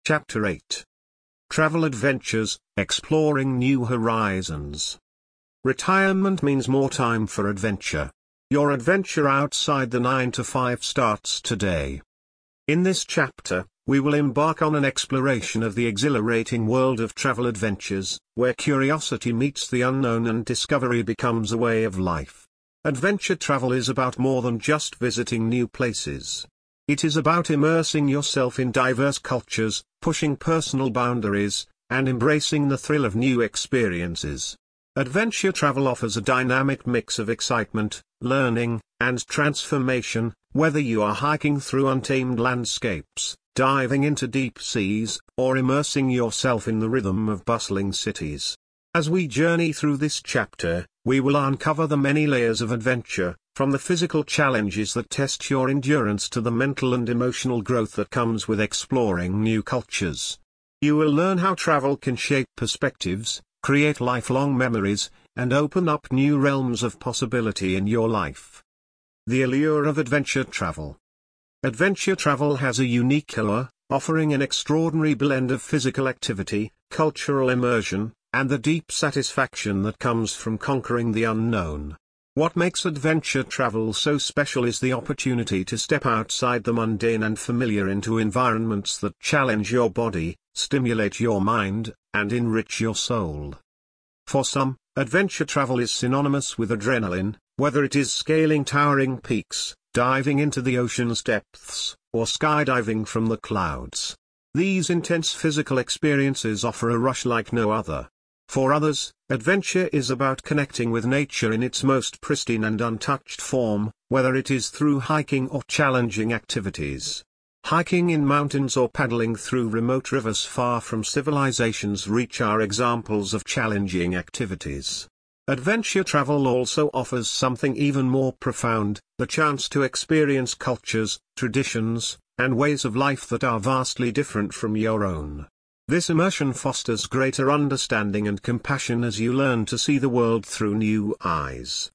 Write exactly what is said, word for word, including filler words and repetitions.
Chapter eight. Travel Adventures, Exploring New Horizons. Retirement means more time for adventure. Your adventure outside the nine to five starts today. In this chapter, we will embark on an exploration of the exhilarating world of travel adventures, where curiosity meets the unknown and discovery becomes a way of life. Adventure travel is about more than just visiting new places. It is about immersing yourself in diverse cultures, pushing personal boundaries, and embracing the thrill of new experiences. Adventure travel offers a dynamic mix of excitement, learning, and transformation, whether you are hiking through untamed landscapes, diving into deep seas, or immersing yourself in the rhythm of bustling cities. As we journey through this chapter, we will uncover the many layers of adventure, from the physical challenges that test your endurance to the mental and emotional growth that comes with exploring new cultures. You will learn how travel can shape perspectives, create lifelong memories, and open up new realms of possibility in your life. The allure of adventure travel. Adventure travel has a unique allure, offering an extraordinary blend of physical activity, cultural immersion, and the deep satisfaction that comes from conquering the unknown. What makes adventure travel so special is the opportunity to step outside the mundane and familiar into environments that challenge your body, stimulate your mind, and enrich your soul. For some, adventure travel is synonymous with adrenaline, whether it is scaling towering peaks, diving into the ocean's depths, or skydiving from the clouds. These intense physical experiences offer a rush like no other. For others, adventure is about connecting with nature in its most pristine and untouched form, whether it is through hiking or challenging activities. Hiking in mountains or paddling through remote rivers far from civilization's reach are examples of challenging activities. Adventure travel also offers something even more profound, the chance to experience cultures, traditions, and ways of life that are vastly different from your own. This immersion fosters greater understanding and compassion as you learn to see the world through new eyes.